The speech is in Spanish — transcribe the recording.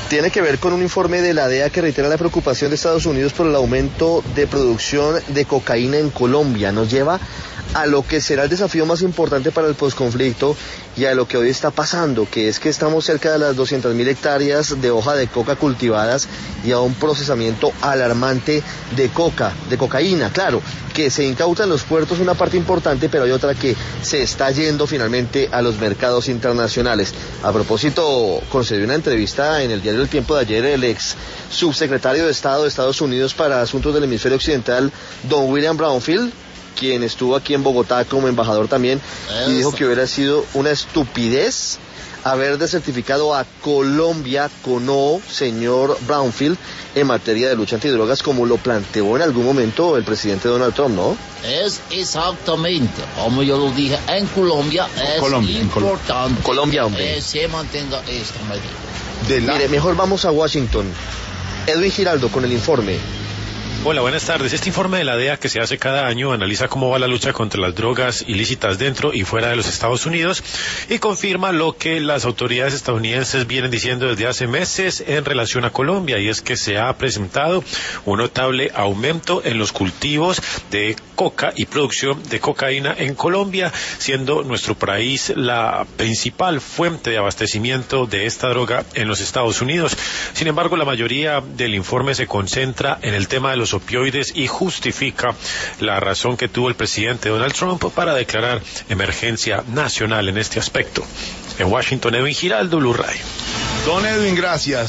Tiene que ver con un informe de la DEA que reitera la preocupación de Estados Unidos por el aumento de producción de cocaína en Colombia. Nos lleva a lo que será el desafío más importante para el posconflicto y a lo que hoy está pasando, que es que estamos cerca de las 200.000 hectáreas de hoja de coca cultivadas y a un procesamiento alarmante de cocaína, claro, que se incauta en los puertos una parte importante, pero hay otra que se está yendo finalmente a los mercados internacionales. A propósito, concedió una entrevista en el diario El Tiempo de ayer el ex subsecretario de Estado de Estados Unidos para Asuntos del Hemisferio Occidental, don William Brownfield, quien estuvo aquí en Bogotá como embajador también, y dijo que hubiera sido una estupidez haber desertificado a Colombia con O, señor Brownfield, en materia de lucha antidrogas, como lo planteó en algún momento el presidente Donald Trump, ¿no? Es exactamente, como yo lo dije, en Colombia importante Colombia, hombre, que se mantenga esta medida. Mire, mejor vamos a Washington. Edwin Giraldo con el informe. Hola, buenas tardes. Este informe de la DEA que se hace cada año analiza cómo va la lucha contra las drogas ilícitas dentro y fuera de los Estados Unidos y confirma lo que las autoridades estadounidenses vienen diciendo desde hace meses en relación a Colombia, y es que se ha presentado un notable aumento en los cultivos de coca y producción de cocaína en Colombia, siendo nuestro país la principal fuente de abastecimiento de esta droga en los Estados Unidos. Sin embargo, la mayoría del informe se concentra en el tema de los opioides y justifica la razón que tuvo el presidente Donald Trump para declarar emergencia nacional en este aspecto. En Washington, Edwin Giraldo, Blue Radio. Don Edwin, gracias.